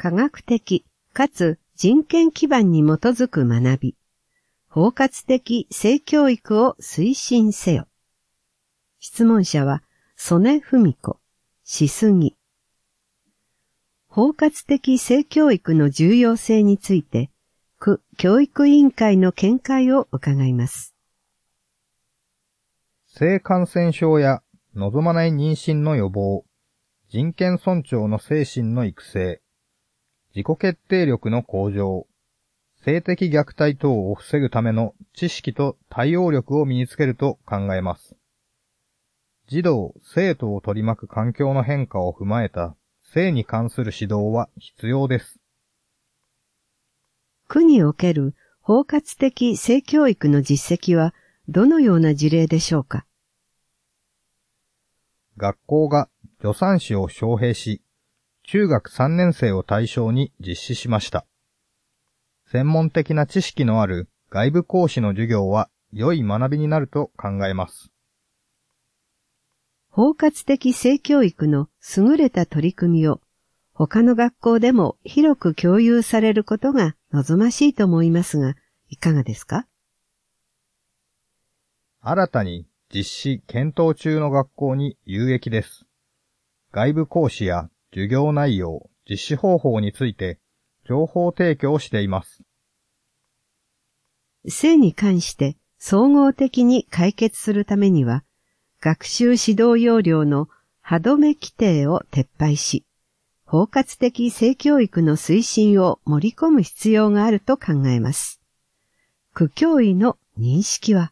科学的かつ人権基盤に基づく学び、包括的性教育を推進せよ。質問者は、曽根文子、しすぎ。包括的性教育の重要性について、区教育委員会の見解を伺います。 性感染症や望まない妊娠の予防、人権尊重の精神の育成、自己決定力の向上、性的虐待等を防ぐための知識と対応力を身につけると考えます。児童・生徒を取り巻く環境の変化を踏まえた性に関する指導は必要です。 区における包括的性教育の実績はどのような事例でしょうか。 学校が助産師を招聘し、中学3年生を対象に実施しました。専門的な知識のある外部講師の授業は良い学びになると考えます。 包括的性教育の優れた取り組みを他の学校でも広く共有されることが望ましいと思いますが、いかがですか？ 新たに実施検討中の学校に有益です。外部講師や授業内容、実施方法について情報提供しています。 性に関して総合的に解決するためには、学習指導要領の歯止め規定を撤廃し、包括的性教育の推進を盛り込む必要があると考えます。区教委の認識は、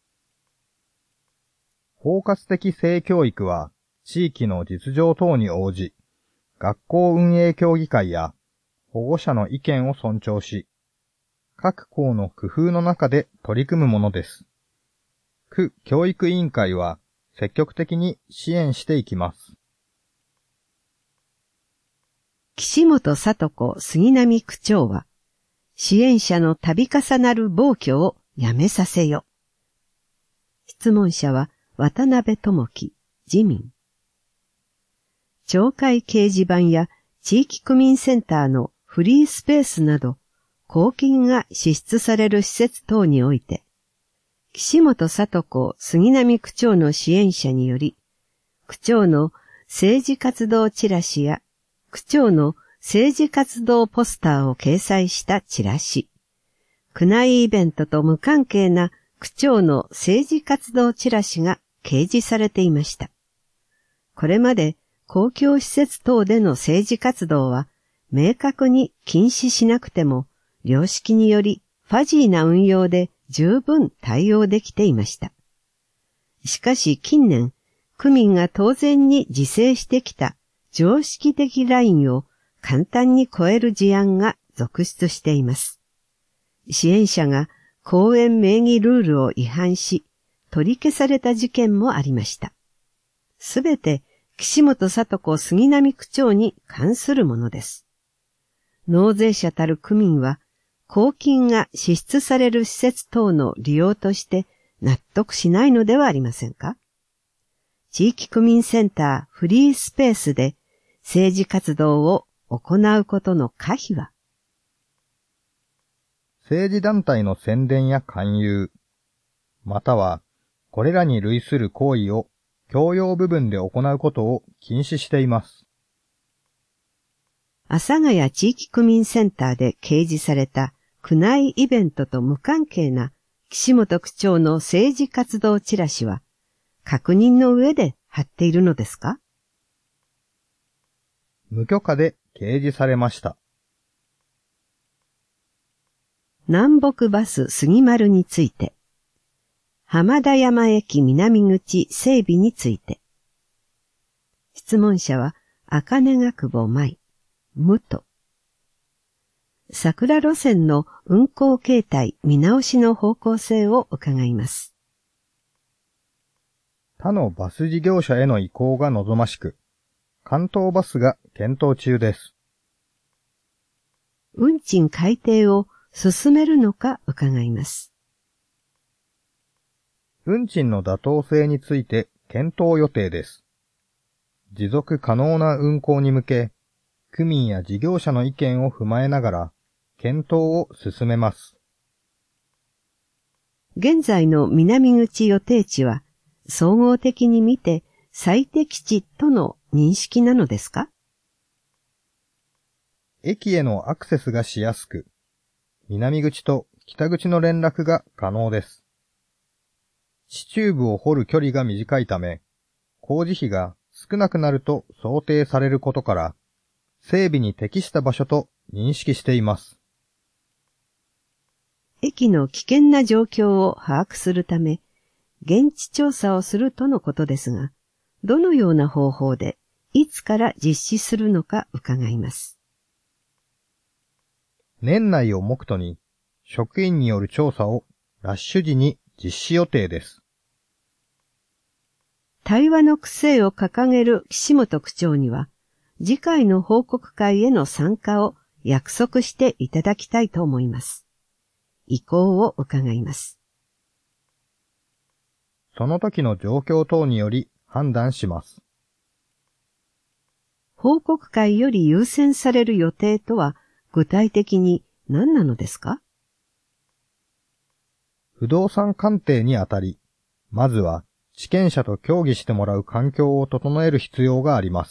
包括的性教育は地域の実情等に応じ、学校運営協議会や保護者の意見を尊重し、各校の工夫の中で取り組むものです。区教育委員会は積極的に支援していきます。 岸本聡子杉並区長は、支援者の度重なる暴挙をやめさせよ。質問者は渡辺智樹、自民。町会掲示板や地域区民センターのフリースペースなど、公金が支出される施設等において、岸本聡子杉並区長の支援者により、区長の政治活動チラシや区長の政治活動ポスターを掲載したチラシ、区内イベントと無関係な区長の政治活動チラシが掲示されていました。これまで公共施設等での政治活動は明確に禁止しなくても、良識によりファジーな運用で十分対応できていました。しかし近年、区民が当然に自制してきた常識的ラインを簡単に超える事案が続出しています。支援者が公園名義ルールを違反し、取り消された事件もありました。すべて岸本聡子杉並区長に関するものです。納税者たる区民は、公金が支出される施設等の利用として納得しないのではありませんか？地域区民センターフリースペースで政治活動を行うことの可否は、 政治団体の宣伝や勧誘、またはこれらに類する行為を教養部分で行うことを禁止しています。 阿佐ヶ谷地域区民センターで掲示された区内イベントと無関係な岸本区長の政治活動チラシは、確認の上で貼っているのですか？ 無許可で掲示されました。 南北バス杉丸について、浜田山駅南口整備について。質問者は、茜学保舞、無と。桜路線の運行形態見直しの方向性を伺います。 他のバス事業者への移行が望ましく、関東バスが検討中です。 運賃改定を進めるのか伺います。 運賃の妥当性について検討予定です。持続可能な運行に向け、 区民や事業者の意見を踏まえながら、検討を進めます。 現在の南口予定地は、総合的に見て最適地との認識なのですか？ 駅へのアクセスがしやすく、南口と北口の連絡が可能です。地中部を掘る距離が短いため、工事費が少なくなると想定されることから、整備に適した場所と認識しています。 駅の危険な状況を把握するため、現地調査をするとのことですが、どのような方法で、いつから実施するのか伺います。 年内を目途に、職員による調査をラッシュ時に実施予定です。 対話の癖を掲げる岸本区長には、次回の報告会への参加を約束していただきたいと思います。意向を伺います。 その時の状況等により判断します。 報告会より優先される予定とは具体的に何なのですか？ 不動産鑑定にあたり、まずは地権者と協議してもらう環境を整える必要があります。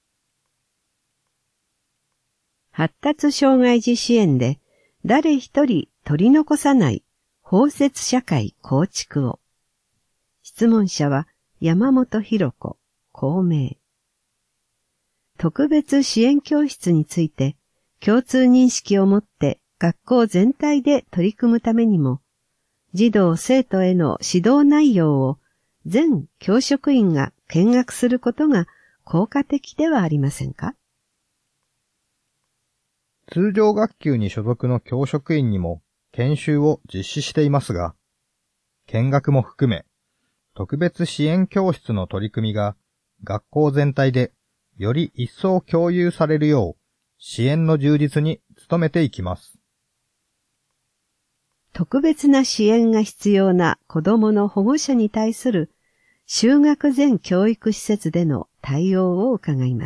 発達障害児支援で誰一人取り残さない包摂社会構築を。質問者は山本博子、公明。特別支援教室について共通認識を持って学校全体で取り組むためにも、児童生徒への指導内容を全教職員が見学することが効果的ではありませんか？ 通常学級に所属の教職員にも研修を実施していますが、見学も含め、特別支援教室の取り組みが学校全体でより一層共有されるよう支援の充実に努めていきます。 特別な支援が必要な子どもの保護者に対する就学前教育施設での対応を伺います。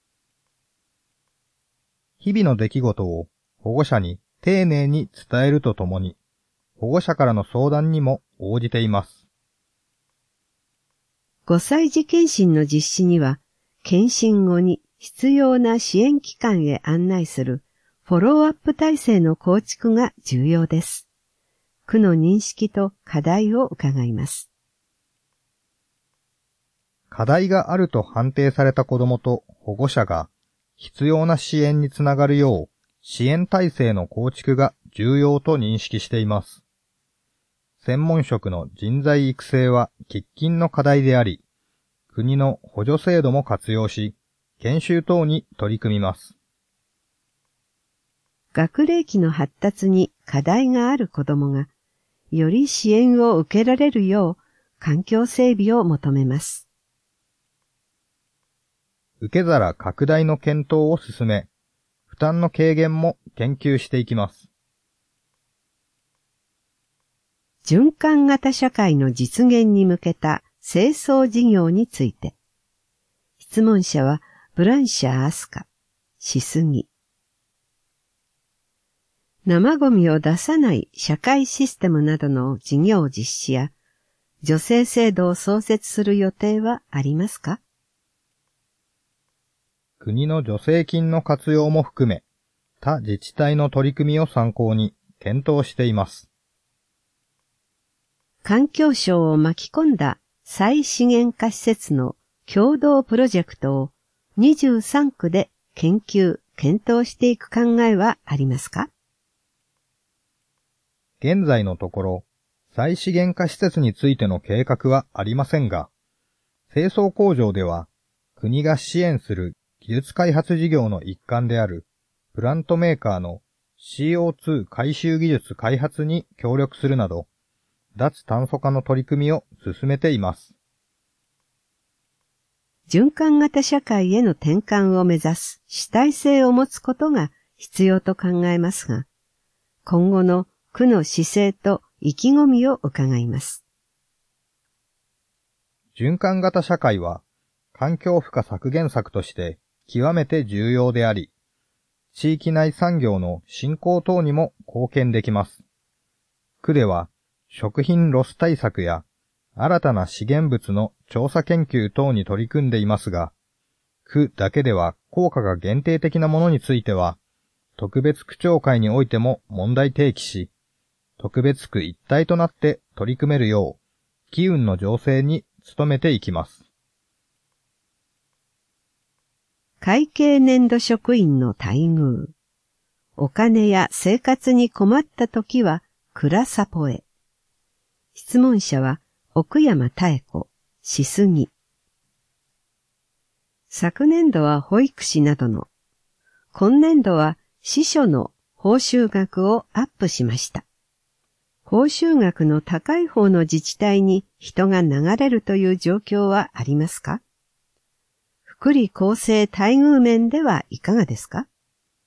日々の出来事を保護者に丁寧に伝えるとともに、保護者からの相談にも応じています。 5歳児検診の実施には、検診後に必要な支援機関へ案内するフォローアップ体制の構築が重要です。区の認識と課題を伺います。 課題があると判定された子どもと保護者が必要な支援につながるよう支援体制の構築が重要と認識しています。専門職の人材育成は喫緊の課題であり、国の補助制度も活用し、研修等に取り組みます。 学齢期の発達に課題がある子どもが、より支援を受けられるよう環境整備を求めます。 受け皿拡大の検討を進め、負担の軽減も研究していきます。 循環型社会の実現に向けた清掃事業について。質問者はブランシャー・アスカ、しすぎ。生ゴミを出さない社会システムなどの事業実施や、助成制度を創設する予定はありますか？ 国の助成金の活用も含め、他自治体の取り組みを参考に検討しています。 環境省を巻き込んだ再資源化施設の共同プロジェクトを23区で研究・検討していく考えはありますか？ 現在のところ、再資源化施設についての計画はありませんが、清掃工場では国が支援する技術開発事業の一環であるプラントメーカーの CO2 回収技術開発に協力するなど、脱炭素化の取り組みを進めています。 循環型社会への転換を目指す主体性を持つことが必要と考えますが、今後の区の姿勢と意気込みを伺います。 循環型社会は、環境負荷削減策として極めて重要であり、地域内産業の振興等にも貢献できます。区では、食品ロス対策や新たな資源物の調査研究等に取り組んでいますが、区だけでは効果が限定的なものについては、特別区長会においても問題提起し、特別区一体となって取り組めるよう、機運の醸成に努めていきます。 会計年度職員の待遇。お金や生活に困ったときは、蔵サポへ。質問者は、奥山妙子、しすぎ。昨年度は保育士などの、今年度は司書の報酬額をアップしました。報酬額の高い方の自治体に人が流れるという状況はありますか？福利厚生待遇面ではいかがですか？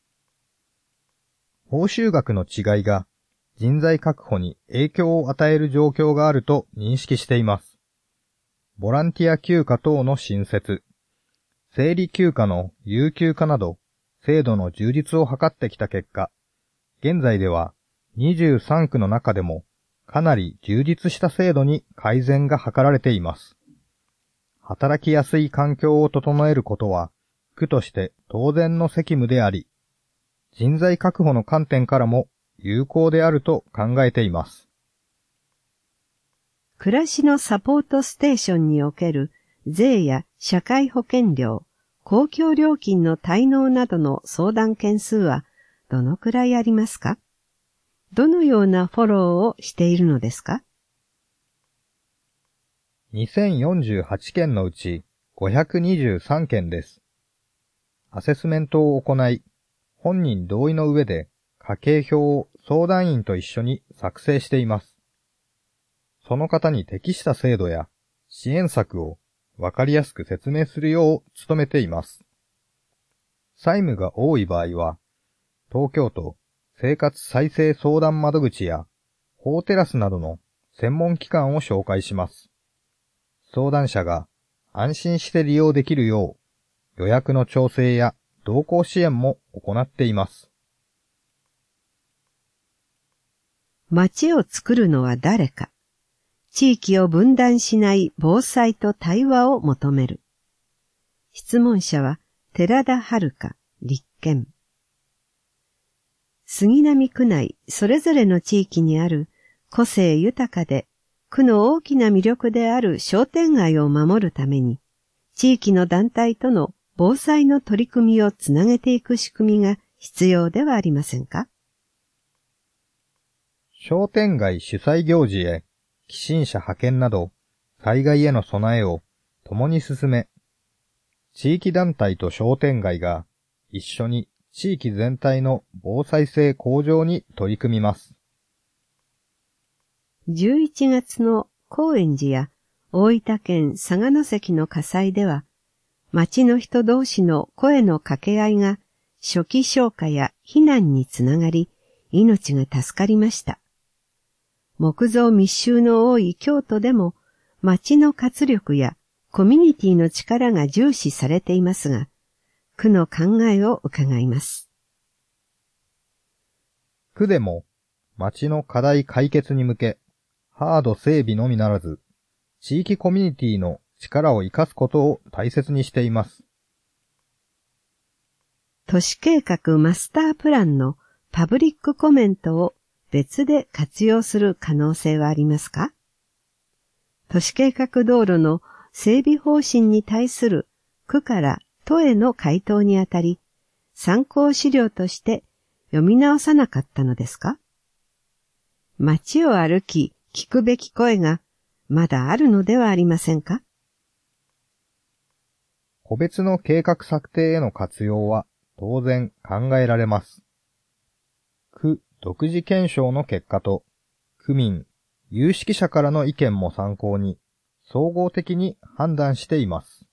報酬額の違いが人材確保に影響を与える状況があると認識しています。ボランティア休暇等の新設、生理休暇の有給化など、制度の充実を図ってきた結果、現在では23区の中でもかなり充実した制度に改善が図られています。働きやすい環境を整えることは、区として当然の責務であり、人材確保の観点からも有効であると考えています。 暮らしのサポートステーションにおける税や社会保険料、公共料金の滞納などの相談件数はどのくらいありますか？どのようなフォローをしているのですか ？2048件のうち523件です。アセスメントを行い、本人同意の上で家計表を相談員と一緒に作成しています。その方に適した制度や支援策をわかりやすく説明するよう努めています。債務が多い場合は、東京都生活再生相談窓口や法テラスなどの専門機関を紹介します。相談者が安心して利用できるよう予約の調整や同行支援も行っています。 街を作るのは誰か。地域を分断しない防災と対話を求める。質問者は寺田遥、立憲。杉並区内それぞれの地域にある個性豊かで区の大きな魅力である商店街を守るために、地域の団体との防災の取り組みをつなげていく仕組みが必要ではありませんか？ 商店街主催行事へ寄進者派遣など、災害への備えを共に進め、地域団体と商店街が一緒に地域全体の防災性向上に取り組みます。 11月の高円寺や大分県佐賀関の火災では、町の人同士の声の掛け合いが初期消火や避難につながり、命が助かりました。木造密集の多い京都でも、町の活力やコミュニティの力が重視されていますが、区の考えを伺います。 区でも、町の課題解決に向け、ハード整備のみならず、地域コミュニティの力を生かすことを大切にしています。 都市計画マスタープランのパブリックコメントを別で活用する可能性はありますか？都市計画道路の整備方針に対する区から都への回答にあたり、参考資料として読み直さなかったのですか？街を歩き聞くべき声がまだあるのではありませんか？ 個別の計画策定への活用は当然考えられます。区独自検証の結果と、区民、有識者からの意見も参考に、総合的に判断しています。